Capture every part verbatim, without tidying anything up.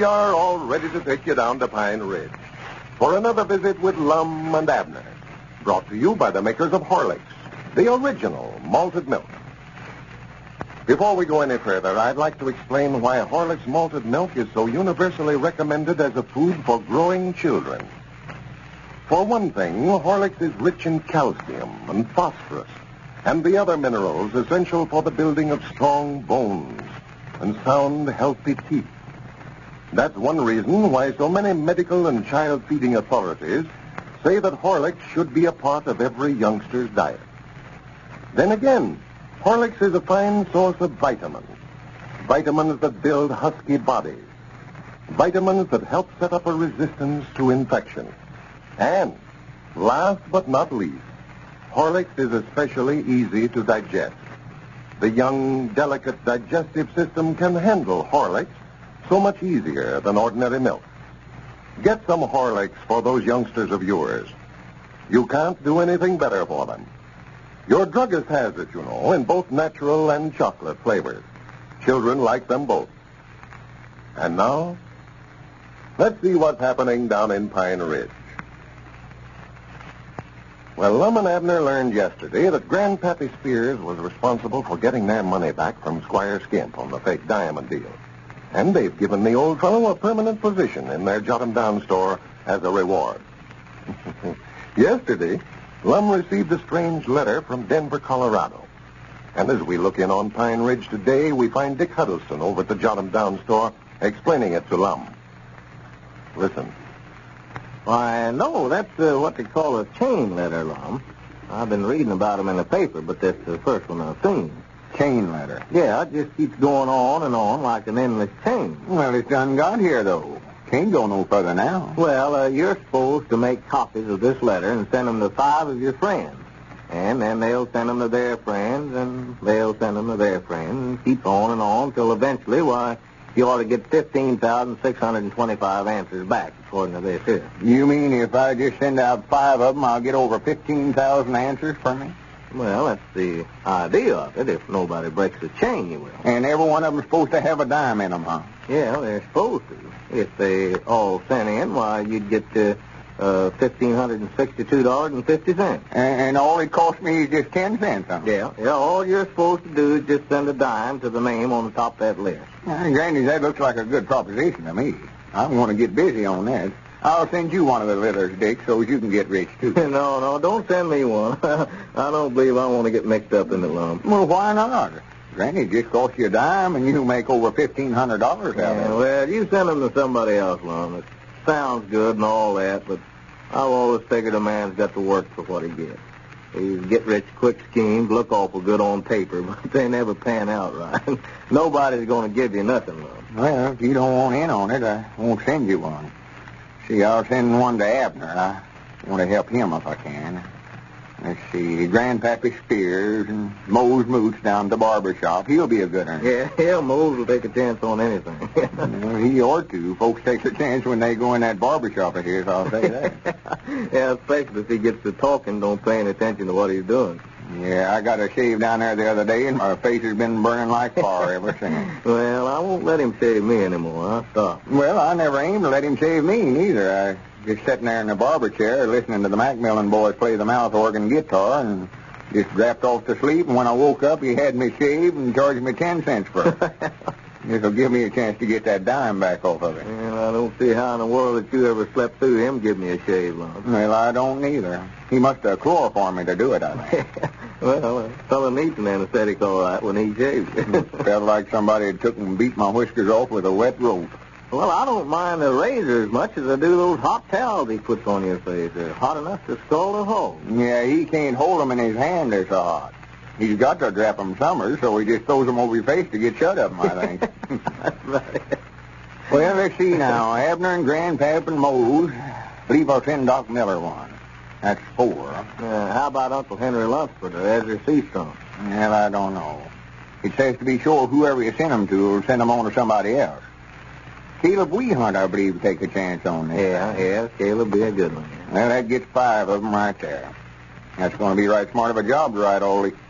we are, all ready to take you down to Pine Ridge for another visit with Lum and Abner, brought to you by the makers of Horlicks, the original malted milk. Before we go any further, I'd like to explain why Horlicks malted milk is so universally recommended as a food for growing children. For one thing, Horlicks is rich in calcium and phosphorus and the other minerals essential for the building of strong bones and sound, healthy teeth. That's one reason why so many medical and child-feeding authorities say that Horlicks should be a part of every youngster's diet. Then again, Horlicks is a fine source of vitamins. Vitamins that build husky bodies. Vitamins that help set up a resistance to infection. And, last but not least, Horlicks is especially easy to digest. The young, delicate digestive system can handle Horlicks so much easier than ordinary milk. Get some Horlicks for those youngsters of yours. You can't do anything better for them. Your druggist has it, you know, in both natural and chocolate flavors. Children like them both. And now, let's see what's happening down in Pine Ridge. Well, Lum and Abner learned yesterday that Grandpappy Spears was responsible for getting their money back from Squire Skimp on the fake diamond deal. And they've given the old fellow a permanent position in their Jot 'em Down store as a reward. Yesterday, Lum received a strange letter from Denver, Colorado. And as we look in on Pine Ridge today, we find Dick Huddleston over at the Jot 'em Down store explaining it to Lum. Listen. Why, no, that's uh, what they call a chain letter, Lum. I've been reading about them in the paper, but that's the first one I've seen. Chain letter? Yeah, it just keeps going on and on like an endless chain. Well, it's done got here, though. Can't go no further now. Well, uh, you're supposed to make copies of this letter and send them to five of your friends. And then they'll send them to their friends, and they'll send them to their friends, and keep on and on till eventually, why, you ought to get fifteen thousand six hundred twenty-five answers back, according to this here. You mean if I just send out five of them, I'll get over fifteen thousand answers for me? Well, that's the idea of it. If nobody breaks the chain, you will. And every one of them's supposed to have a dime in them, huh? Yeah, they're supposed to. If they all sent in, why, you'd get uh, uh, one thousand five hundred sixty-two dollars and fifty cents. And, and all it cost me is just ten cents, huh? Yeah, yeah. All you're supposed to do is just send a dime to the name on the top of that list. Well, Granny, that looks like a good proposition to me. I'm going to get busy on that. I'll send you one of the letters, Dick, so you can get rich, too. no, no, don't send me one. I don't believe I want to get mixed up in the lump. Well, why not? Granny, it just cost you a dime, and you make over fifteen hundred dollars out yeah, of it. Well, you send them to somebody else, Lum. It sounds good and all that, but I've always figured a man's got to work for what he gets. These get-rich-quick schemes look awful good on paper, but they never pan out right. Nobody's going to give you nothing, Lum. Well, if you don't want in on it, I won't send you one. See, I'll send one to Abner. I want to help him if I can. Let's see, Grandpappy Spears and Mose Moots down at the barber shop. He'll be a good one. Yeah, yeah, Mose will take a chance on anything. Well, he ought to. Folks take a chance when they go in that barber shop of his, I'll say that. Yeah, especially if he gets to talking, don't pay any attention to what he's doing. Yeah, I got a shave down there the other day, and my face has been burning like fire ever since. Well, I won't let him shave me anymore. I'll stop. Well, I never aimed to let him shave me, neither. I just sitting there in the barber chair listening to the Macmillan boys play the mouth organ guitar and just dropped off to sleep. And when I woke up, he had me shaved and charged me ten cents for it. This'll give me a chance to get that dime back off of it. Well, I don't see how in the world that you ever slept through him give me a shave, Lum. Well, I don't neither. He must have chloroformed me to do it, I think. Well, a fellow needs an anesthetic all right when he shaves. Felt like somebody had took and beat my whiskers off with a wet rope. Well, I don't mind the razor as much as I do those hot towels he puts on your face. They're hot enough to scald a hole. Yeah, he can't hold them in his hand, they're so hot. He's got to drop them somewhere, so he just throws them over your face to get shut of them, I think. That's right. Well, let's see now. Abner and Grandpap and Mose. Believe I'll send Doc Miller one. That's four. Uh, how about Uncle Henry Lunsford or Ezra Seastrong? Well, I don't know. It says to be sure whoever you send them to will send them on to somebody else. Caleb Weehunt, I believe, will take a chance on this. Yeah, yeah, Caleb be a good one. Well, that gets five of them right there. That's going to be right smart of a job to write all the...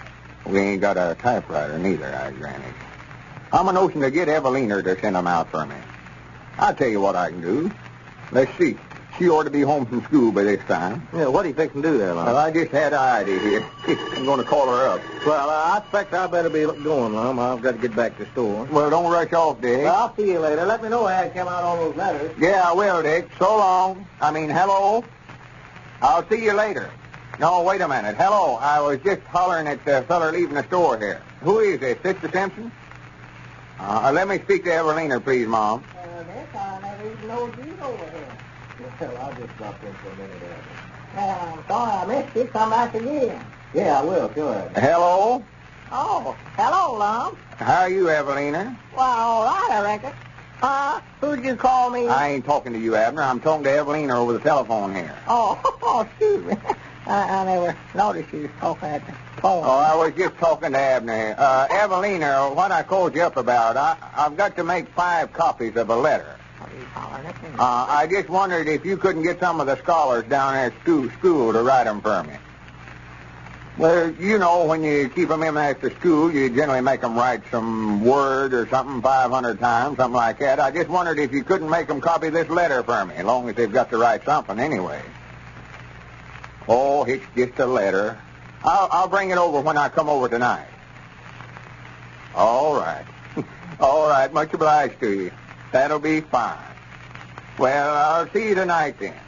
We ain't got a typewriter neither, I granted. I'm a notion to get Evelina to send them out for me. I'll tell you what I can do. Let's see. She ought to be home from school by this time. Yeah, what do you fixing to do there, Lum? Well, I just had an idea here. I'm going to call her up. Well, uh, I expect I better be going, Lum. I've got to get back to the store. Well, don't rush off, Dick. Well, I'll see you later. Let me know how it came out on those letters. Yeah, I will, Dick. So long. I mean, hello. I'll see you later. No, wait a minute. Hello. I was just hollering at the feller leaving the store here. Who is this? Sister Simpson? Uh, let me speak to Evelina, please, Mom. Uh, that's I never even know you over here. Well, I'll just drop in for a minute. Uh, I'm sorry I missed you. Come back again. Yeah, I will, sure. Hello. Oh, hello, Lum. How are you, Evelina? Well, all right, I reckon. Uh, who'd you call me? I ain't talking to you, Abner. I'm talking to Evelina over the telephone here. Oh, oh, excuse me. I, I never noticed you was talking at the phone. Oh, I was just talking to Abner. Uh, Evelina, what I called you up about, I, I've got to make five copies of a letter. What are you hollering at me? Uh, I just wondered if you couldn't get some of the scholars down there at school, school to write them for me. Well, you know, when you keep them in after school, you generally make them write some word or something five hundred times, something like that. I just wondered if you couldn't make them copy this letter for me, as long as they've got to write something anyway. Oh, it's just a letter. I'll, I'll bring it over when I come over tonight. All right. All right, much obliged to you. That'll be fine. Well, I'll see you tonight then.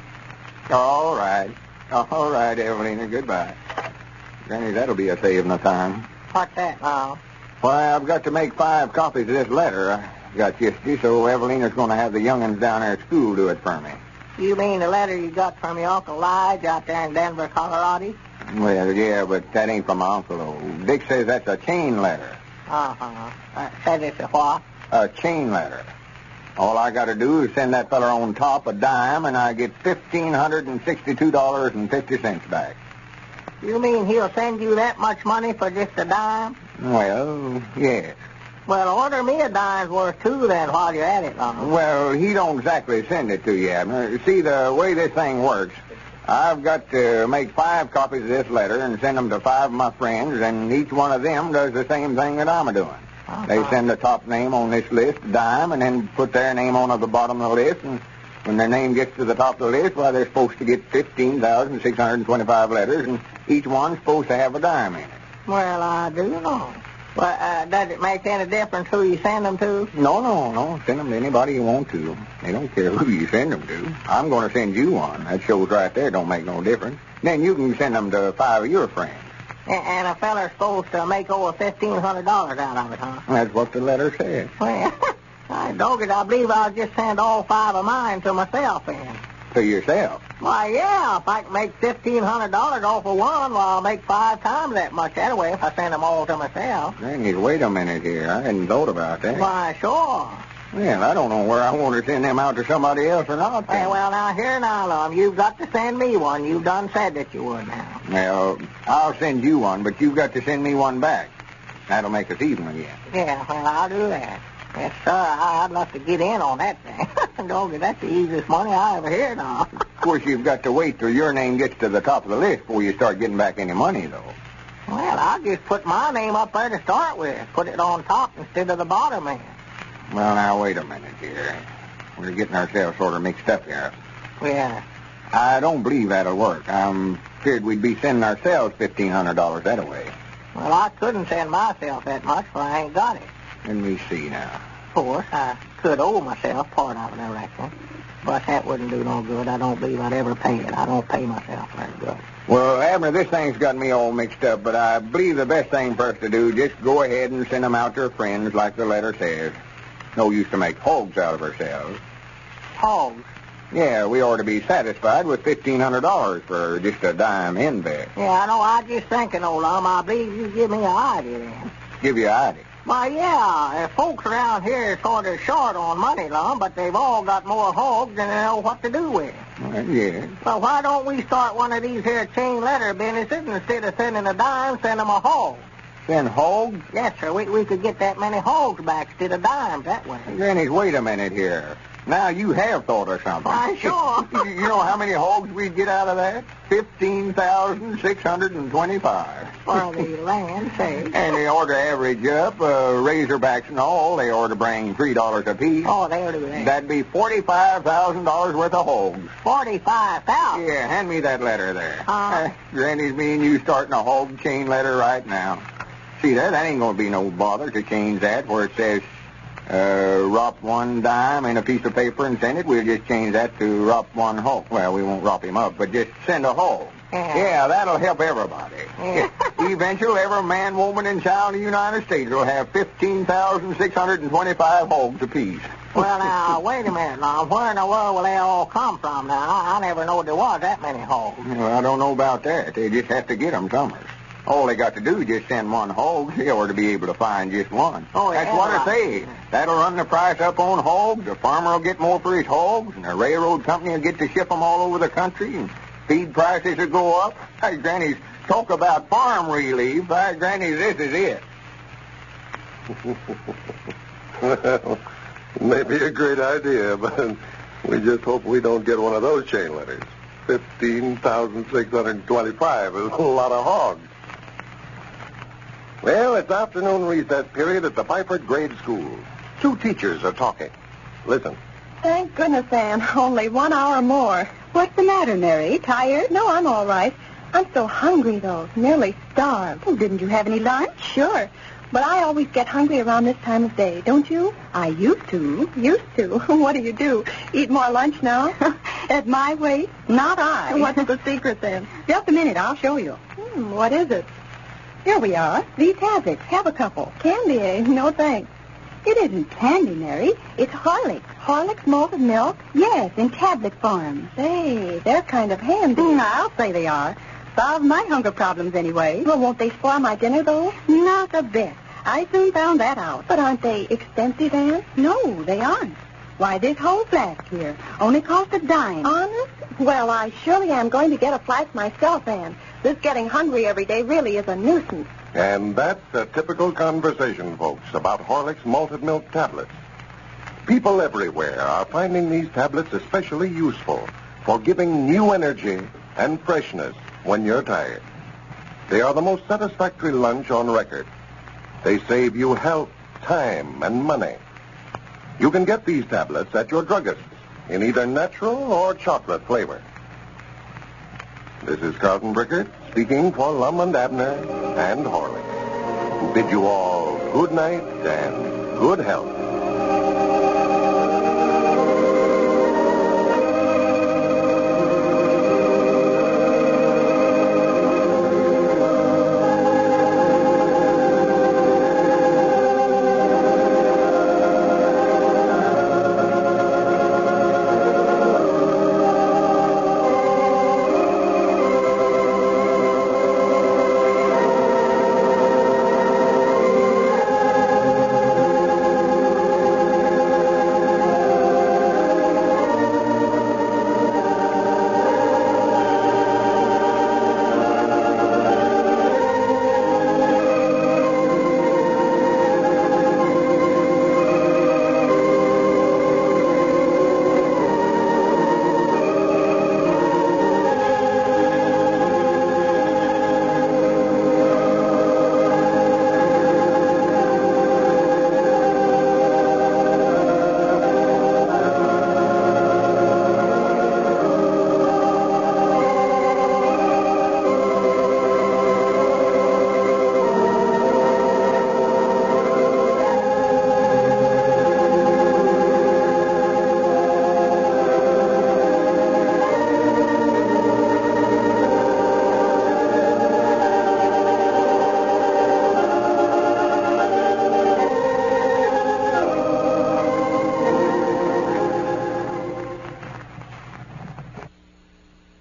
All right. All right, Evelina, goodbye. Granny, that'll be a saving of time. What's that, Lum? Why, I've got to make five copies of this letter. I got just so Evelina's going to have the young'uns down there at school do it for me. You mean the letter you got from your Uncle Lige out there in Denver, Colorado? Well, yeah, but that ain't from my uncle, though. Dick says that's a chain letter. Uh-huh. Uh, said it's a what? A chain letter. All I got to do is send that feller on top a dime, and I get one thousand five hundred sixty-two dollars and fifty cents back. You mean he'll send you that much money for just a dime? Well, yes. Well, order me a dime's worth, too, then, while you're at it, Lum. Well, he don't exactly send it to you, Abner. See, the way this thing works, I've got to make five copies of this letter and send them to five of my friends, and each one of them does the same thing that I'm doing. Uh-huh. They send the top name on this list, dime, and then put their name on the bottom of the list, and when their name gets to the top of the list, well, they're supposed to get fifteen thousand six hundred twenty-five letters, and each one's supposed to have a dime in it. Well, I do know. Well, uh, does it make any difference who you send them to? No, no, no. Send them to anybody you want to. They don't care who you send them to. I'm going to send you one. That shows right there don't make no difference. Then you can send them to five of your friends. A- and a feller's supposed to make over fifteen hundred dollars out of it, huh? That's what the letter says. Well, I dog it. I believe I'll just send all five of mine to myself, then. To yourself. Why, yeah, if I can make fifteen hundred dollars off of one, well, I'll make five times that much anyway if I send them all to myself. Granny, wait a minute here. I hadn't thought about that. Why, sure. Well, I don't know where I want to send them out to somebody else or not. Hey, well, now, here now, Lum, you've got to send me one. You've done said that you would now. Well, I'll send you one, but you've got to send me one back. That'll make us even again. Yeah, well, I'll do that. Yes, sir, I'd love to get in on that thing. Doggy, that's the easiest money I ever heard of. Of course, you've got to wait till your name gets to the top of the list before you start getting back any money, though. Well, I'll just put my name up there to start with. Put it on top instead of the bottom end. Well, now, wait a minute here. We're getting ourselves sort of mixed up here. Yeah. I don't believe that'll work. I'm feared we'd be sending ourselves fifteen hundred dollars that way. Well, I couldn't send myself that much, for I ain't got it. Let me see now. Of course, I could owe myself part of it, I reckon. But that wouldn't do no good. I don't believe I'd ever pay it. I don't pay myself very good. Well, Abner, this thing's got me all mixed up, but I believe the best thing for us to do, just go ahead and send them out to our friends like the letter says. No use to make hogs out of ourselves. Hogs? Yeah, we ought to be satisfied with fifteen hundred dollars for just a dime in there. Yeah, I know. I was just thinking, old Lum, I believe you give me an idea then. Give you an idea. Why, yeah, uh, folks around here are sort of short on money, Lum, but they've all got more hogs than they know what to do with. Well, yeah. Well, why don't we start one of these here chain letter businesses instead of sending a dime, send them a hog? Send hogs? Yes, sir. We, we could get that many hogs back instead of dimes that way. Granny, wait a minute here. Now you have thought of something. Why, sure. You know how many hogs we'd get out of that? Fifteen thousand six hundred and twenty-five. For the land sake. And they ought to average up, uh, razorbacks and all, they ought to bring three dollars apiece. Oh, they ought to be there. That'd be forty-five thousand dollars worth of hogs. Forty-five thousand. Yeah, hand me that letter there. Uh, Uh, Granny's me and you starting a hog chain letter right now. See there, that ain't gonna be no bother to change that where it says uh, rop one dime in a piece of paper and send it. We'll just change that to rop one hog. Well, we won't rop him up, but just send a hog. Yeah. Yeah, that'll help everybody. Yeah. Eventually, every man, woman, and child in the United States will have fifteen thousand six hundred twenty-five hogs apiece. Well, now, wait a minute, now. Where in the world will they all come from now? I, I never knowed there was that many hogs. Well, I don't know about that. They just have to get them somewhere. All they got to do is just send one hog. They ought to be able to find just one. Oh, That's yeah, what I right. say. That'll run the price up on hogs. The farmer will get more for his hogs, and the railroad company will get to ship them all over the country, and feed prices will go up. Hey, Granny's, talk about farm relief. Hey, Granny, this is it. Well, maybe a great idea, but we just hope we don't get one of those chain letters. fifteen thousand six hundred twenty-five is a lot of hogs. Well, it's afternoon recess period at the Byford Grade School. Two teachers are talking. Listen. Thank goodness, Anne. Only one hour more. What's the matter, Mary? Tired? No, I'm all right. I'm so hungry, though. Nearly starved. Well, didn't you have any lunch? Sure. But I always get hungry around this time of day, don't you? I used to. Used to? What do you do? Eat more lunch now? At my weight? Not I. What's the secret, then? Just a minute. I'll show you. Hmm, what is it? Here we are. These tablets. Have a couple. Candy, eh? No, thanks. It isn't candy, Mary. It's Horlicks. Horlicks malted milk? Yes, in tablet form. Say, they're kind of handy. Mm, I'll say they are. Solve my hunger problems anyway. Well, won't they spoil my dinner, though? Not a bit. I soon found that out. But aren't they expensive, Anne? No, they aren't. Why, this whole flask here only cost a dime. Honest? Well, I surely am going to get a flask myself, Anne. This getting hungry every day really is a nuisance. And that's a typical conversation, folks, about Horlicks malted milk tablets. People everywhere are finding these tablets especially useful for giving new energy and freshness when you're tired. They are the most satisfactory lunch on record. They save you health, time, and money. You can get these tablets at your druggist in either natural or chocolate flavor. This is Carlton Brickert speaking for Lum and Abner and Horlicks, who bid you all good night and good health.